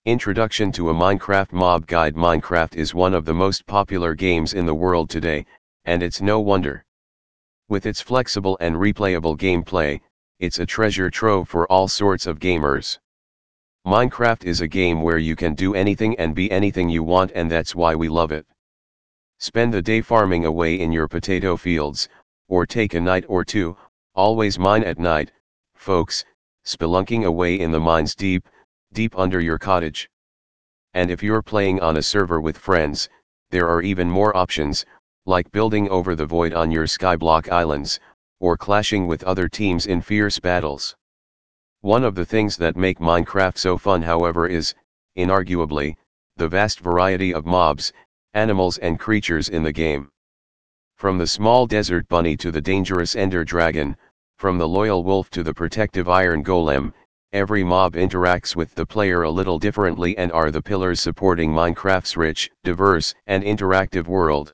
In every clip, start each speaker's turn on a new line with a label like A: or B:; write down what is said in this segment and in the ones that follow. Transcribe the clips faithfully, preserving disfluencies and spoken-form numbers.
A: Introduction to a Minecraft Mob Guide. Minecraft is one of the most popular games in the world today, and it's no wonder. With its flexible and replayable gameplay, it's a treasure trove for all sorts of gamers. Minecraft is a game where you can do anything and be anything you want, and that's why we love it. Spend the day farming away in your potato fields, or take a night or two, always mine at night, folks, spelunking away in the mines deep, deep under your cottage. And if you're playing on a server with friends, there are even more options, like building over the void on your skyblock islands, or clashing with other teams in fierce battles. One of the things that make Minecraft so fun, however, is, inarguably, the vast variety of mobs, animals and creatures in the game. From the small desert bunny to the dangerous ender dragon, from the loyal wolf to the protective iron golem, every mob interacts with the player a little differently and are the pillars supporting Minecraft's rich, diverse, and interactive world.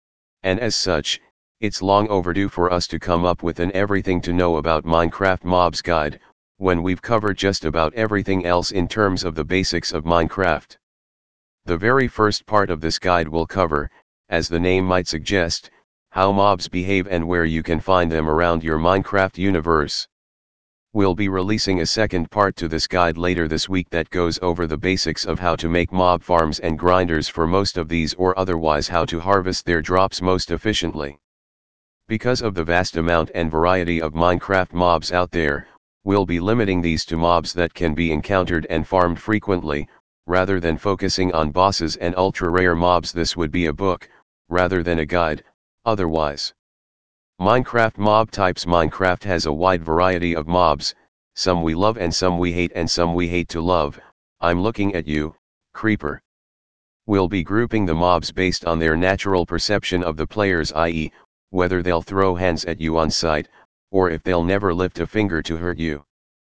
A: And as such, it's long overdue for us to come up with an everything to know about Minecraft mobs guide, when we've covered just about everything else in terms of the basics of Minecraft. The very first part of this guide will cover, as the name might suggest, how mobs behave and where you can find them around your Minecraft universe. We'll be releasing a second part to this guide later this week that goes over the basics of how to make mob farms and grinders for most of these, or otherwise how to harvest their drops most efficiently. Because of the vast amount and variety of Minecraft mobs out there, we'll be limiting these to mobs that can be encountered and farmed frequently, rather than focusing on bosses and ultra-rare mobs. This would be a book, rather than a guide, otherwise. Minecraft mob types. Minecraft has a wide variety of mobs, some we love and some we hate and some we hate to love. I'm looking at you, Creeper. We'll be grouping the mobs based on their natural perception of the players, that is, whether they'll throw hands at you on sight, or if they'll never lift a finger to hurt you.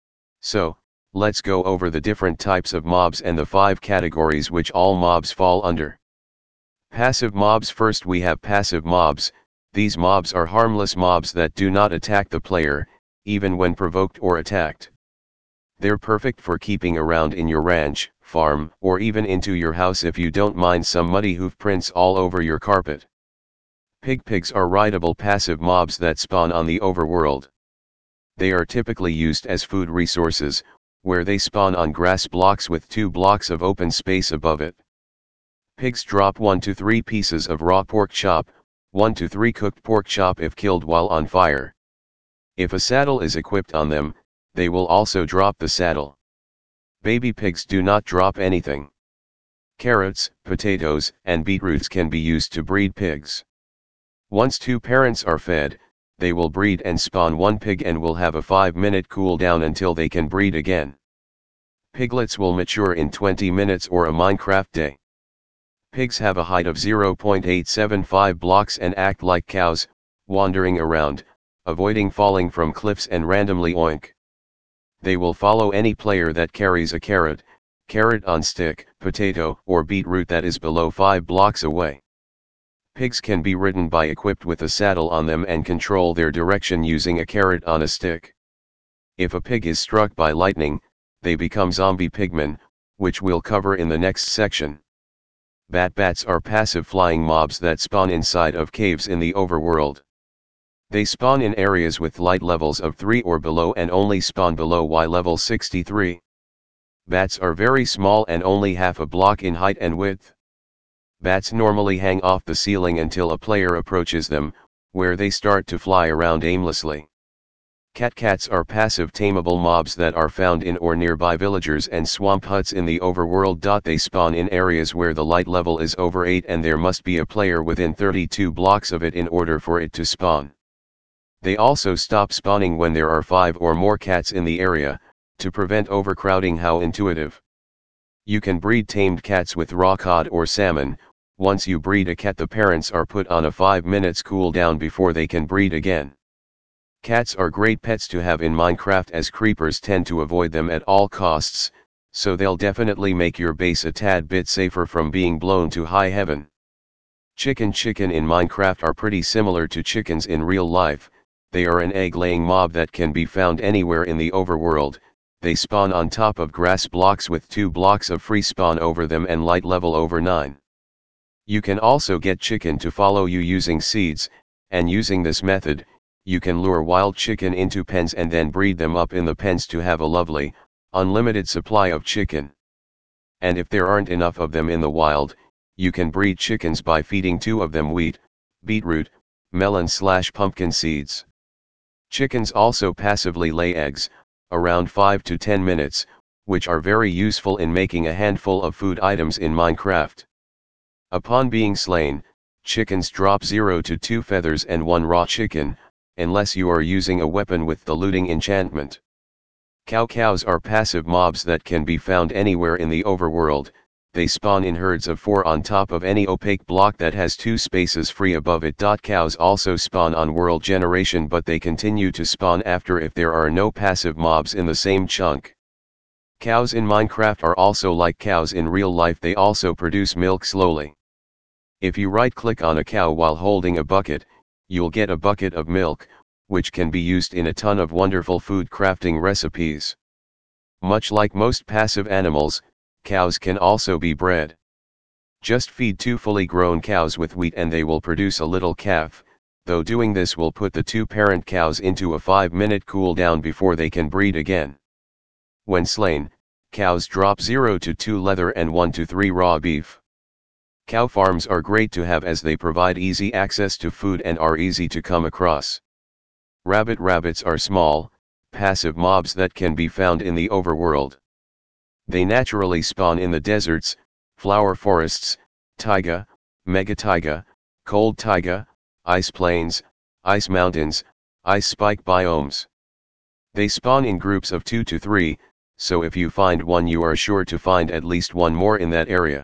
A: So, let's go over the different types of mobs and the five categories which all mobs fall under. Passive mobs. First we have passive mobs. These mobs are harmless mobs that do not attack the player, even when provoked or attacked. They're perfect for keeping around in your ranch, farm, or even into your house if you don't mind some muddy hoof prints all over your carpet. Pig pigs are rideable passive mobs that spawn on the overworld. They are typically used as food resources, where they spawn on grass blocks with two blocks of open space above it. Pigs drop one to three pieces of raw pork chop, one to three cooked pork chop if killed while on fire. If a saddle is equipped on them, they will also drop the saddle. Baby pigs do not drop anything. Carrots, potatoes, and beetroots can be used to breed pigs. Once two parents are fed, they will breed and spawn one pig and will have a five minute cooldown until they can breed again. Piglets will mature in twenty minutes or a Minecraft day. Pigs have a height of zero point eight seven five blocks and act like cows, wandering around, avoiding falling from cliffs and randomly oink. They will follow any player that carries a carrot, carrot on stick, potato, or beetroot that is below five blocks away. Pigs can be ridden by equipped with a saddle on them and control their direction using a carrot on a stick. If a pig is struck by lightning, they become zombie pigmen, which we'll cover in the next section. Bat bats are passive flying mobs that spawn inside of caves in the overworld. They spawn in areas with light levels of three or below and only spawn below Y level sixty-three. Bats are very small and only half a block in height and width. Bats normally hang off the ceiling until a player approaches them, where they start to fly around aimlessly. Cat cats are passive tameable mobs that are found in or nearby villagers and swamp huts in the overworld. They spawn in areas where the light level is over eight and there must be a player within thirty-two blocks of it in order for it to spawn. They also stop spawning when there are five or more cats in the area, to prevent overcrowding. How intuitive. You can breed tamed cats with raw cod or salmon. Once you breed a cat, the parents are put on a five minutes cooldown before they can breed again. Cats are great pets to have in Minecraft as creepers tend to avoid them at all costs, so they'll definitely make your base a tad bit safer from being blown to high heaven. Chicken chicken in Minecraft are pretty similar to chickens in real life. They are an egg-laying mob that can be found anywhere in the overworld. they spawn on top of grass blocks with two blocks of free spawn over them and light level over nine. You can also get chicken to follow you using seeds, and using this method, you can lure wild chicken into pens and then breed them up in the pens to have a lovely, unlimited supply of chicken. And if there aren't enough of them in the wild, you can breed chickens by feeding two of them wheat, beetroot, melon slash pumpkin seeds. Chickens also passively lay eggs, around five to ten minutes, which are very useful in making a handful of food items in Minecraft. Upon being slain, chickens drop zero to two feathers and one raw chicken, unless you are using a weapon with the looting enchantment. Cow cows are passive mobs that can be found anywhere in the overworld. They spawn in herds of four on top of any opaque block that has two spaces free above it. Cows also spawn on world generation, but they continue to spawn after if there are no passive mobs in the same chunk. Cows in Minecraft are also like cows in real life, they also produce milk slowly. If you right-click on a cow while holding a bucket, you'll get a bucket of milk, which can be used in a ton of wonderful food crafting recipes. Much like most passive animals, cows can also be bred. Just feed two fully grown cows with wheat and they will produce a little calf, though doing this will put the two parent cows into a five minute cooldown before they can breed again. When slain, cows drop zero to two leather and one to three raw beef. Cow farms are great to have as they provide easy access to food and are easy to come across. Rabbit rabbits are small, passive mobs that can be found in the overworld. They naturally spawn in the deserts, flower forests, taiga, mega taiga, cold taiga, ice plains, ice mountains, ice spike biomes. They spawn in groups of two to three, so if you find one you are sure to find at least one more in that area.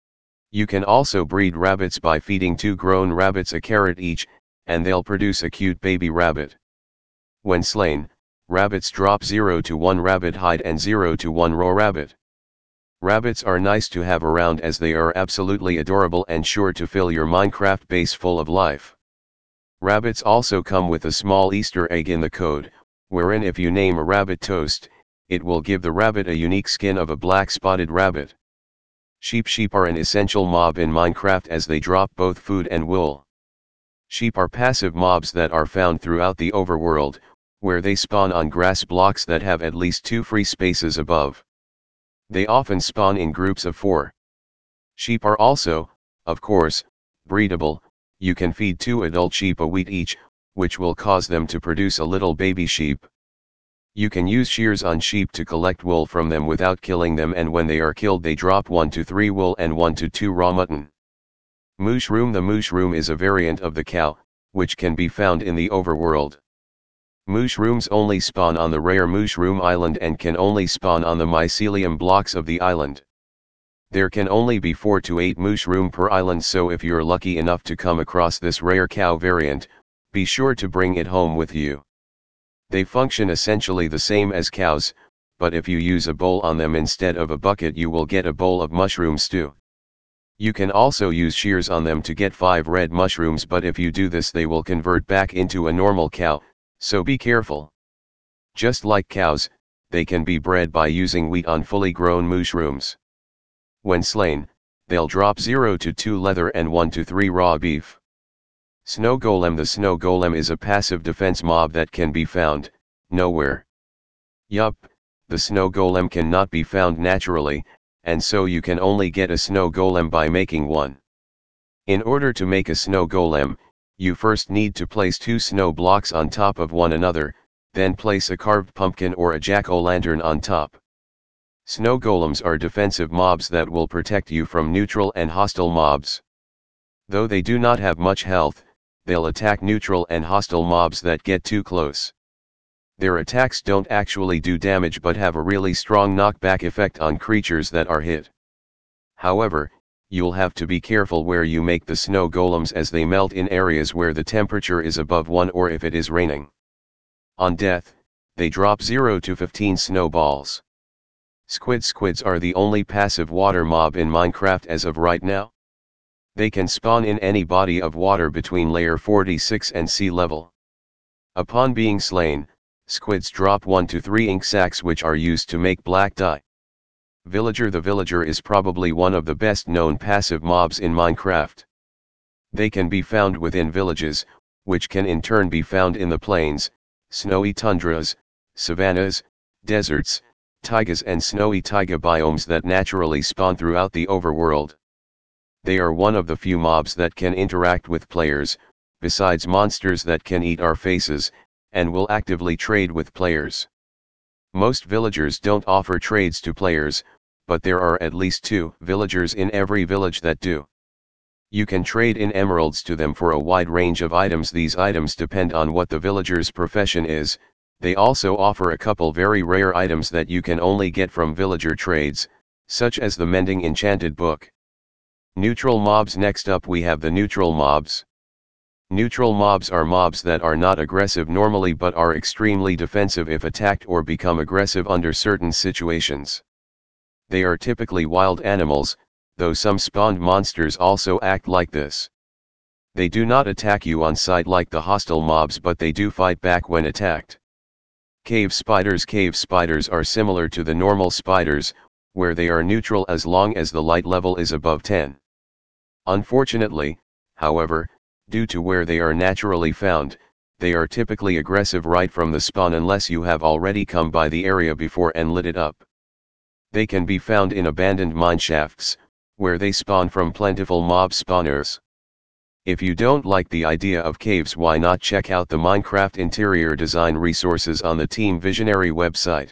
A: You can also breed rabbits by feeding two grown rabbits a carrot each, and they'll produce a cute baby rabbit. When slain, rabbits drop zero to one rabbit hide and zero to one raw rabbit. Rabbits are nice to have around as they are absolutely adorable and sure to fill your Minecraft base full of life. Rabbits also come with a small Easter egg in the code, wherein if you name a rabbit Toast, it will give the rabbit a unique skin of a black spotted rabbit. Sheep Sheep are an essential mob in Minecraft as they drop both food and wool. Sheep are passive mobs that are found throughout the overworld, where they spawn on grass blocks that have at least two free spaces above. They often spawn in groups of four. Sheep are also, of course, breedable. You can feed two adult sheep a wheat each, which will cause them to produce a little baby sheep. You can use shears on sheep to collect wool from them without killing them, and when they are killed they drop one to three wool and one to two raw mutton. Mushroom. The mushroom is a variant of the cow, which can be found in the overworld. Mushrooms only spawn on the rare Mushroom Island and can only spawn on the mycelium blocks of the island. There can only be four to eight mushroom per island, so if you're lucky enough to come across this rare cow variant, be sure to bring it home with you. They function essentially the same as cows, but if you use a bowl on them instead of a bucket you will get a bowl of mushroom stew. You can also use shears on them to get five red mushrooms, but if you do this they will convert back into a normal cow, so be careful. Just like cows, they can be bred by using wheat on fully grown mushrooms. When slain, they'll drop zero to two leather and one to three raw beef. Snow Golem. The Snow Golem is a passive defense mob that can be found nowhere. Yup, the Snow Golem cannot be found naturally, and so you can only get a Snow Golem by making one. In order to make a Snow Golem, you first need to place two snow blocks on top of one another, then place a carved pumpkin or a jack-o'-lantern on top. Snow Golems are defensive mobs that will protect you from neutral and hostile mobs. Though they do not have much health, they'll attack neutral and hostile mobs that get too close. Their attacks don't actually do damage but have a really strong knockback effect on creatures that are hit. However, you'll have to be careful where you make the snow golems as they melt in areas where the temperature is above one or if it is raining. On death, they drop zero to fifteen snowballs. Squid Squids are the only passive water mob in Minecraft as of right now. They can spawn in any body of water between layer forty-six and sea level. Upon being slain, Squids drop one to three ink sacs which are used to make black dye. Villager. The villager is probably one of the best known passive mobs in Minecraft. They can be found within villages, which can in turn be found in the plains, snowy tundras, savannas, deserts, taigas and snowy taiga biomes that naturally spawn throughout the overworld. They are one of the few mobs that can interact with players, besides monsters that can eat our faces, and will actively trade with players. Most villagers don't offer trades to players, but there are at least two villagers in every village that do. You can trade in emeralds to them for a wide range of items. These items depend on what the villager's profession is. They also offer a couple very rare items that you can only get from villager trades, such as the Mending Enchanted Book. Neutral mobs. Next up we have the neutral mobs. Neutral mobs are mobs that are not aggressive normally but are extremely defensive if attacked or become aggressive under certain situations. They are typically wild animals, though some spawned monsters also act like this. They do not attack you on sight like the hostile mobs, but they do fight back when attacked. Cave spiders. Cave spiders are similar to the normal spiders, where they are neutral as long as the light level is above ten. Unfortunately, however, due to where they are naturally found, they are typically aggressive right from the spawn unless you have already come by the area before and lit it up. They can be found in abandoned mineshafts, where they spawn from plentiful mob spawners. If you don't like the idea of caves, why not check out the Minecraft interior design resources on the Team Visionary website.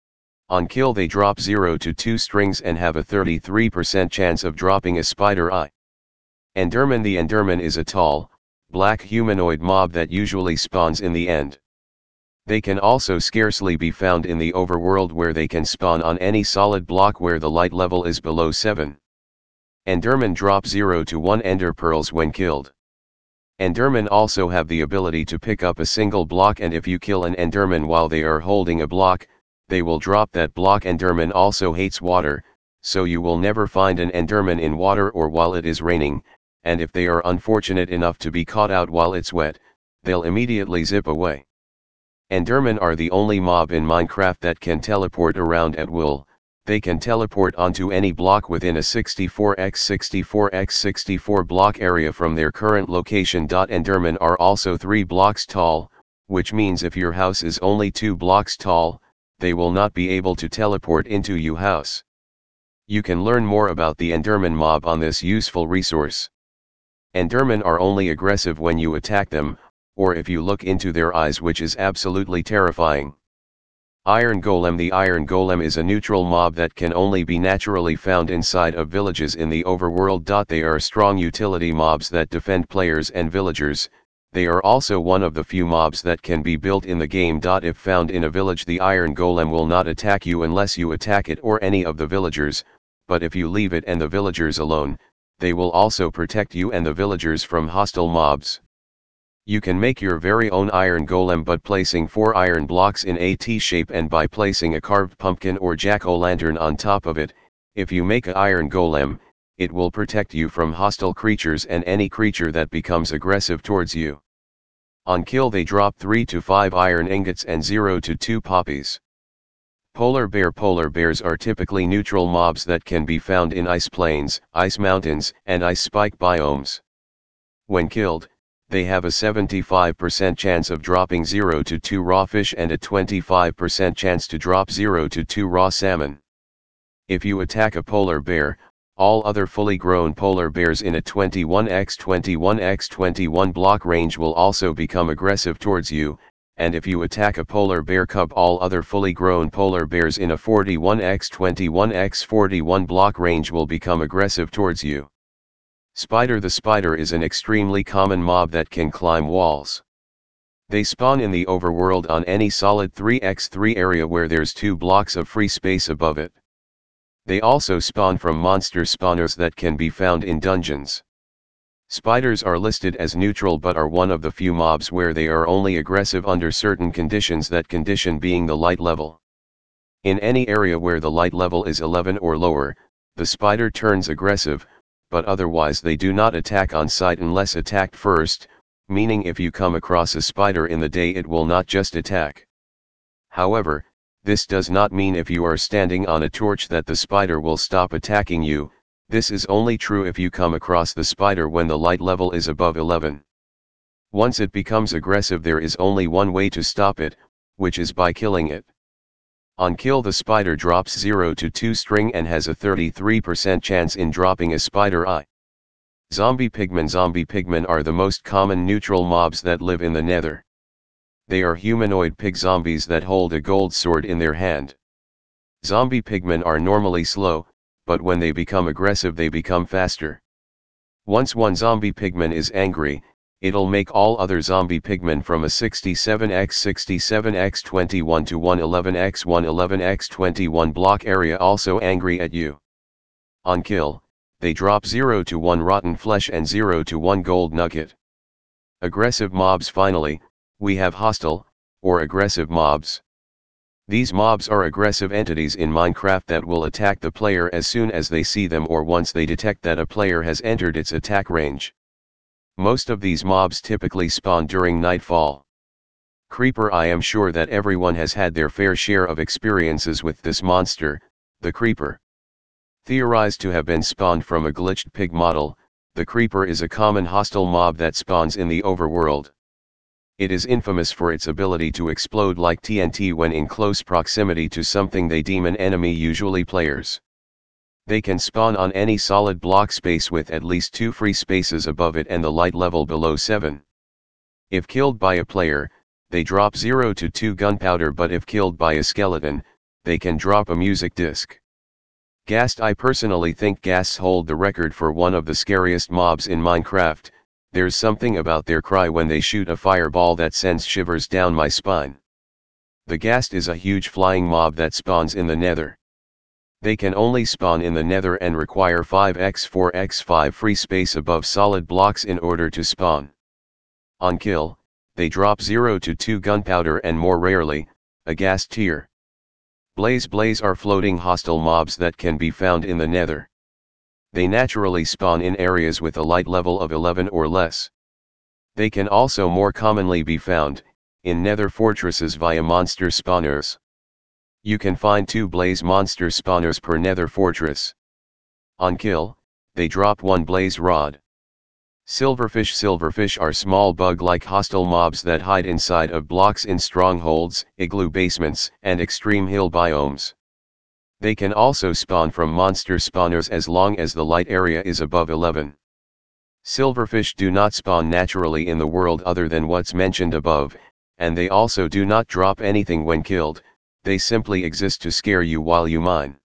A: On kill they drop zero to two strings and have a thirty-three percent chance of dropping a spider eye. Enderman. The Enderman is a tall, black humanoid mob that usually spawns in the end. They can also scarcely be found in the overworld, where they can spawn on any solid block where the light level is below seven. Enderman drop zero to one ender pearls when killed. Endermen also have the ability to pick up a single block, and if you kill an Enderman while they are holding a block, they will drop that block. Enderman also hates water, so you will never find an Enderman in water or while it is raining, and if they are unfortunate enough to be caught out while it's wet, they'll immediately zip away. Endermen are the only mob in Minecraft that can teleport around at will. They can teleport onto any block within a sixty-four by sixty-four by sixty-four block area from their current location. Endermen are also three blocks tall, which means if your house is only two blocks tall, they will not be able to teleport into your house. You can learn more about the Enderman mob on this useful resource. Endermen are only aggressive when you attack them, or if you look into their eyes, which is absolutely terrifying. Iron Golem. The Iron Golem is a neutral mob that can only be naturally found inside of villages in the overworld. They are strong utility mobs that defend players and villagers. They are also one of the few mobs that can be built in the game. If found in a village, the Iron Golem will not attack you unless you attack it or any of the villagers, but if you leave it and the villagers alone, they will also protect you and the villagers from hostile mobs. You can make your very own Iron Golem by placing four iron blocks in a T shape and by placing a carved pumpkin or jack-o'-lantern on top of it. If you make an Iron Golem, it will protect you from hostile creatures and any creature that becomes aggressive towards you. On kill they drop three to five iron ingots and zero to two poppies. Polar bear. Polar bears are typically neutral mobs that can be found in ice plains, ice mountains, and ice spike biomes. When killed, they have a seventy-five percent chance of dropping zero to two raw fish and a twenty-five percent chance to drop zero to two raw salmon. If you attack a polar bear, all other fully grown polar bears in a twenty-one by twenty-one by twenty-one block range will also become aggressive towards you, and if you attack a polar bear cub, all other fully grown polar bears in a forty-one by twenty-one by forty-one block range will become aggressive towards you. Spider. The spider is an extremely common mob that can climb walls. They spawn in the overworld on any solid three by three area where there's two blocks of free space above it. They also spawn from monster spawners that can be found in dungeons. Spiders are listed as neutral but are one of the few mobs where they are only aggressive under certain conditions, that condition being the light level. In any area where the light level is eleven or lower, the spider turns aggressive, but otherwise they do not attack on sight unless attacked first, meaning if you come across a spider in the day it will not just attack. However, this does not mean if you are standing on a torch that the spider will stop attacking you. This is only true if you come across the spider when the light level is above eleven. Once it becomes aggressive, there is only one way to stop it, which is by killing it. On kill, the spider drops zero to two string and has a thirty-three percent chance in dropping a spider eye. Zombie pigmen. Zombie pigmen are the most common neutral mobs that live in the Nether. They are humanoid pig zombies that hold a gold sword in their hand. Zombie pigmen are normally slow, but when they become aggressive they become faster. Once one zombie pigman is angry, it'll make all other zombie pigmen from a sixty-seven by sixty-seven by twenty-one to one eleven by one eleven by twenty-one block area also angry at you. On kill, they drop zero to one rotten flesh and zero to one gold nugget. Aggressive mobs. Finally, we have hostile, or aggressive mobs. These mobs are aggressive entities in Minecraft that will attack the player as soon as they see them or once they detect that a player has entered its attack range. Most of these mobs typically spawn during nightfall. Creeper. I am sure that everyone has had their fair share of experiences with this monster, the creeper. Theorized to have been spawned from a glitched pig model, the creeper is a common hostile mob that spawns in the overworld. It is infamous for its ability to explode like T N T when in close proximity to something they deem an enemy, usually players. They can spawn on any solid block space with at least two free spaces above it and the light level below seven. If killed by a player, they drop zero to two gunpowder, but if killed by a skeleton, they can drop a music disc. Ghast. I personally think ghasts hold the record for one of the scariest mobs in Minecraft. There's something about their cry when they shoot a fireball that sends shivers down my spine. The ghast is a huge flying mob that spawns in the Nether. They can only spawn in the Nether and require five by four by five free space above solid blocks in order to spawn. On kill, they drop zero to two gunpowder and more rarely, a ghast tear. Blaze. Blaze are floating hostile mobs that can be found in the Nether. They naturally spawn in areas with a light level of eleven or less. They can also more commonly be found in Nether fortresses via monster spawners. You can find two blaze monster spawners per Nether fortress. On kill, they drop one blaze rod. Silverfish. Silverfish are small bug-like hostile mobs that hide inside of blocks in strongholds, igloo basements, and extreme hill biomes. They can also spawn from monster spawners as long as the light area is above eleven. Silverfish do not spawn naturally in the world other than what's mentioned above, and they also do not drop anything when killed. They simply exist to scare you while you mine.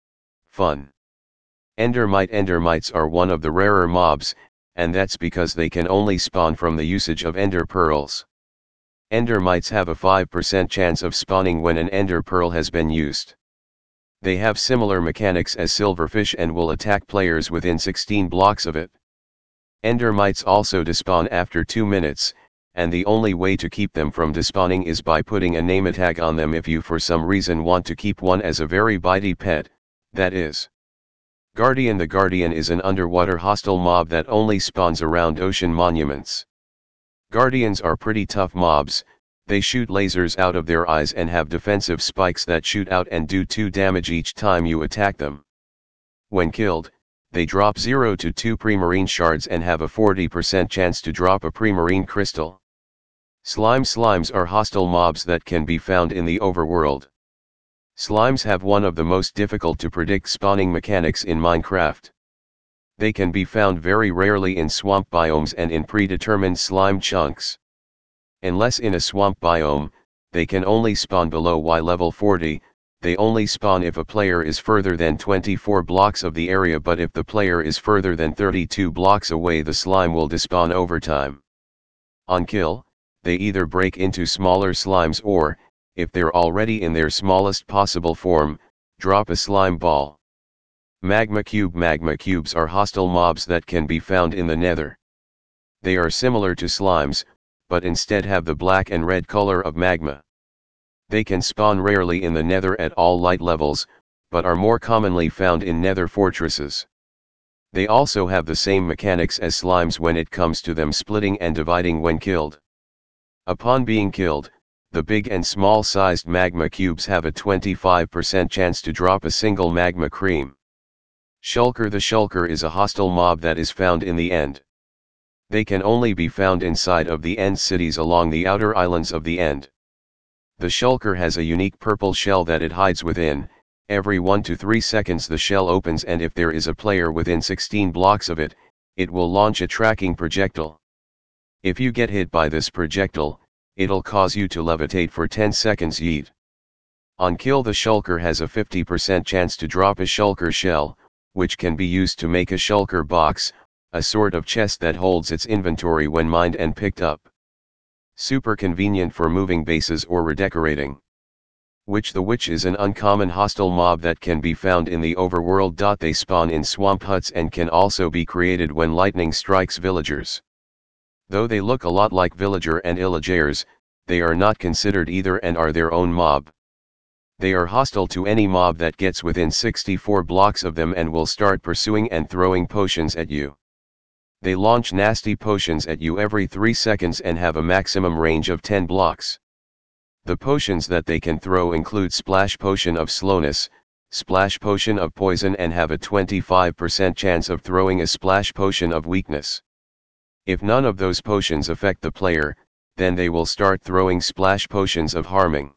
A: Fun. Endermite. Endermites are one of the rarer mobs, and that's because they can only spawn from the usage of ender pearls. Endermites have a five percent chance of spawning when an ender pearl has been used. They have similar mechanics as silverfish and will attack players within sixteen blocks of it. Endermites also despawn after two minutes, and the only way to keep them from despawning is by putting a name tag on them if you for some reason want to keep one as a very bitey pet, that is. Guardian. The Guardian is an underwater hostile mob that only spawns around ocean monuments. Guardians are pretty tough mobs. They shoot lasers out of their eyes and have defensive spikes that shoot out and do two damage each time you attack them. When killed, they drop zero to two premarine shards and have a forty percent chance to drop a premarine crystal. Slime. Slimes are hostile mobs that can be found in the overworld. Slimes have one of the most difficult to predict spawning mechanics in Minecraft. They can be found very rarely in swamp biomes and in predetermined slime chunks. Unless in a swamp biome, they can only spawn below Y level forty, they only spawn if a player is further than twenty-four blocks of the area, but if the player is further than thirty-two blocks away the slime will despawn over time. On kill, they either break into smaller slimes or, if they're already in their smallest possible form, drop a slime ball. Magma cube. Magma cubes are hostile mobs that can be found in the Nether. They are similar to slimes, but instead have the black and red color of magma. They can spawn rarely in the Nether at all light levels, but are more commonly found in Nether fortresses. They also have the same mechanics as slimes when it comes to them splitting and dividing when killed. Upon being killed, the big and small sized magma cubes have a twenty-five percent chance to drop a single magma cream. Shulker. The shulker is a hostile mob that is found in the end. They can only be found inside of the end cities along the outer islands of the end. The shulker has a unique purple shell that it hides within. Every one to three seconds the shell opens, and if there is a player within sixteen blocks of it, it will launch a tracking projectile. If you get hit by this projectile, it'll cause you to levitate for ten seconds. Yeet. On kill, the shulker has a fifty percent chance to drop a shulker shell, which can be used to make a shulker box, a sort of chest that holds its inventory when mined and picked up. Super convenient for moving bases or redecorating. Witch. The witch is an uncommon hostile mob that can be found in the overworld. They spawn in swamp huts and can also be created when lightning strikes villagers. Though they look a lot like villager and villagers, they are not considered either and are their own mob. They are hostile to any mob that gets within sixty-four blocks of them and will start pursuing and throwing potions at you. They launch nasty potions at you every three seconds and have a maximum range of ten blocks. The potions that they can throw include Splash Potion of Slowness, Splash Potion of Poison, and have a twenty-five percent chance of throwing a Splash Potion of Weakness. If none of those potions affect the player, then they will start throwing Splash Potions of Harming.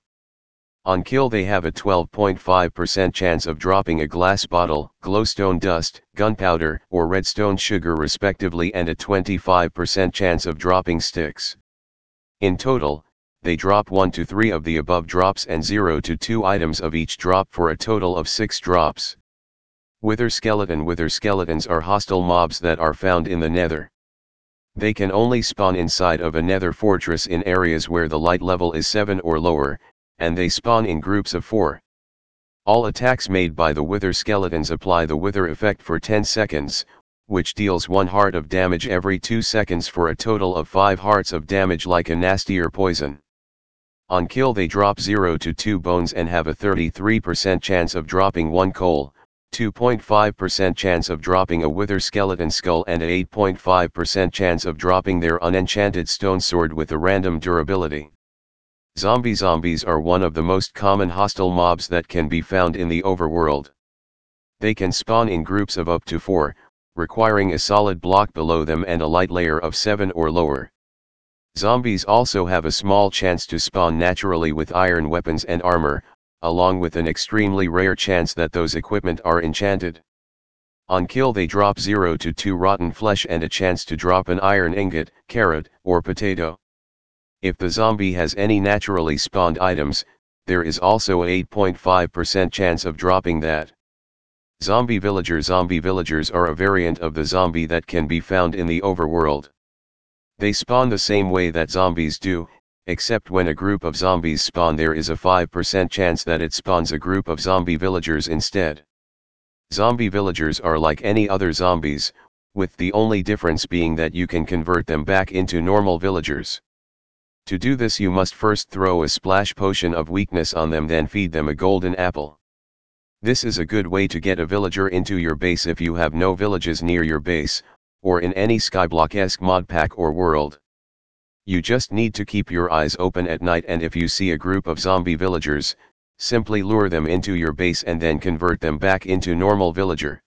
A: On kill, they have a twelve point five percent chance of dropping a glass bottle, glowstone dust, gunpowder, or redstone sugar respectively, and a twenty-five percent chance of dropping sticks. In total, they drop one to three of the above drops and zero to two items of each drop for a total of six drops. Wither skeleton. Wither skeletons are hostile mobs that are found in the nether. They can only spawn inside of a nether fortress in areas where the light level is seven or lower, and they spawn in groups of four. All attacks made by the wither skeletons apply the wither effect for ten seconds, which deals one heart of damage every two seconds for a total of five hearts of damage like a nastier poison. On kill, they drop zero to two bones and have a thirty-three percent chance of dropping one coal, two point five percent chance of dropping a wither skeleton skull, and an eight point five percent chance of dropping their unenchanted stone sword with a random durability. Zombie. Zombies are one of the most common hostile mobs that can be found in the overworld. They can spawn in groups of up to four, requiring a solid block below them and a light layer of seven or lower. Zombies also have a small chance to spawn naturally with iron weapons and armor, along with an extremely rare chance that those equipment are enchanted. On kill, they drop zero to two rotten flesh and a chance to drop an iron ingot, carrot, or potato. If the zombie has any naturally spawned items, there is also an eight point five percent chance of dropping that. Zombie villager. Zombie villagers are a variant of the zombie that can be found in the overworld. They spawn the same way that zombies do, except when a group of zombies spawn, there is a five percent chance that it spawns a group of zombie villagers instead. Zombie villagers are like any other zombies, with the only difference being that you can convert them back into normal villagers. To do this, you must first throw a Splash Potion of Weakness on them, then feed them a golden apple. This is a good way to get a villager into your base if you have no villages near your base, or in any Skyblock-esque mod pack or world. You just need to keep your eyes open at night, and if you see a group of zombie villagers, simply lure them into your base and then convert them back into normal villager.